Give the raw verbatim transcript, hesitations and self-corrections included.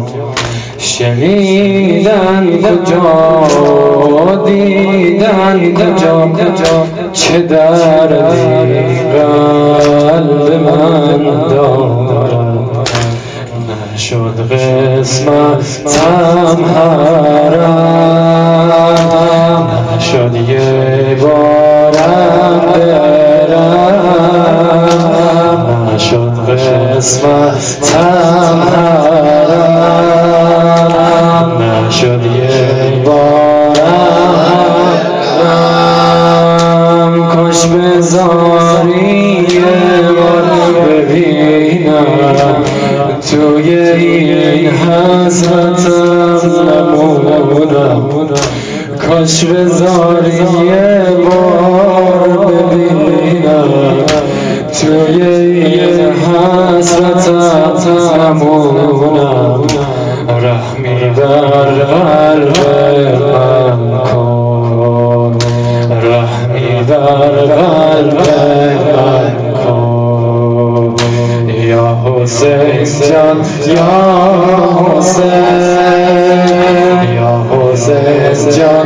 شنیدن کجا دیدن کجا چه دردی قلب من دارد نشد قسمتم حرم نشد یه بارم برم نشد قسمتم حرم نشد یه بارم کش بذاری یه بار ببینم توی این حسرتم نمونم کاش بذاری یه بار ببینم توی این حسرتم نمونم رحمی بر قلب من کن رحمی بر قلب من کن یا حسین جان یا حسین یا حسین جان